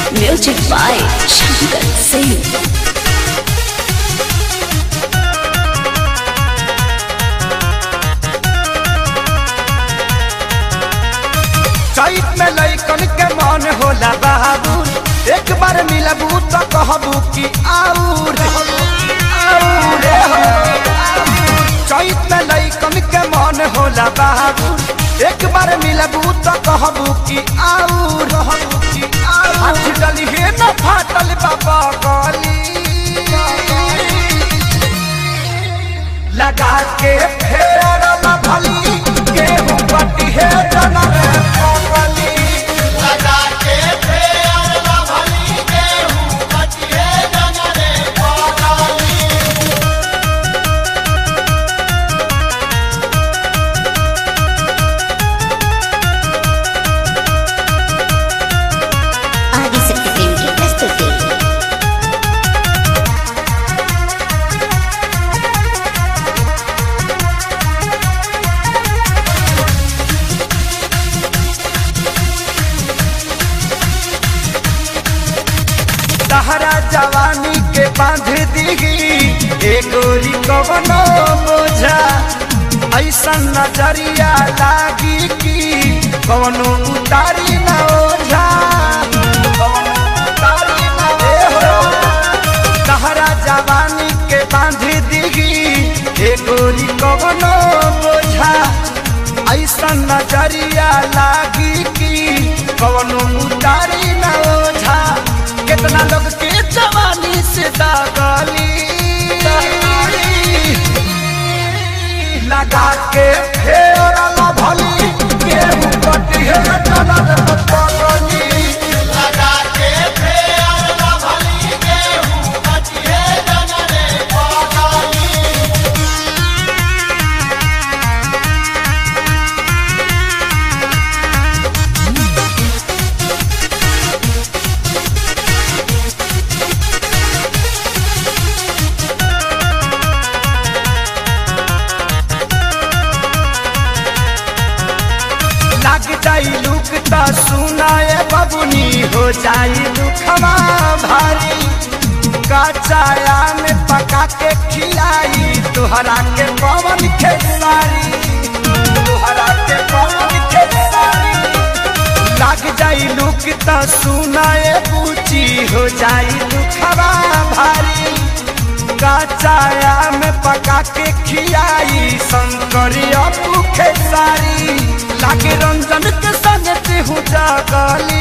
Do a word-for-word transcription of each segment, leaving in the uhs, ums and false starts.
Music by Shankar Singh. चैत में लइकन के मन होला बाबू, एक बार मिलबू तो कहबू कि आउर आउर। चैत में लइकन के मन होला बाबू, एक बार मिलबू तो कहबू कि आउर हाथ डली हे न फाटल बाबा गली लगा के फेर न भली गेहूं बटी है जना रे लगा के फेर न भली गेहूं बटी है जना रे आदिशक्ति फिल्म की प्रस्तुति। तहरा जवानी के बांध दीगी एगोरी कवनो बोझा, ऐसा नजरिया लागी कि कवनो उतारी न ओझा कवनो उतारी न ओझा। तहरा जवानी के बांध दीगी एगोरी कवनो बोझा, ऐसा नजरिया लागी कि कवनो उतारी न ओझा। कितना लोग के जवानी से दागली लगा के फेर न भली गेहूं बटी है जना रे पगली लगा के फेर न भली गेहूं बटी है जना रे पगली। लाग जाई लुक ता सुनाए बबुनी हो जाई दुखवा भारी, कचाया में पका के खिलाई तुहरा के पवन खेसारी तुहरा के पवन खेसारी। लाग जाई लुक ता सुनाए पूछी हो जाई दुखवा भारी, कचाया में पका के खियाई शंकरिया भूखे सारी। लागे रंजन के संग तेहू जागली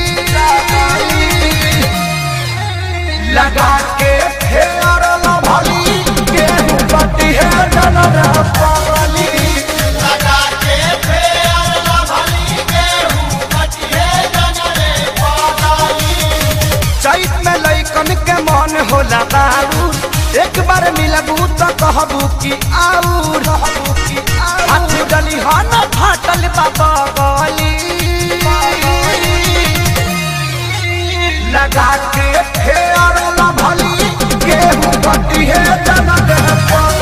लगा के फेर न भली गेहूं बटी है जना रे पगली लगा के फेर न भली गेहूं बटी है जना रे पगली। चैत में लइकन के मन होला बाबू, एक बार मिलबू तो कहबू कि आउर हाथ डली हन फाटल बाबा गली लगा के फेर न भली गेहूं बटी है जना रे।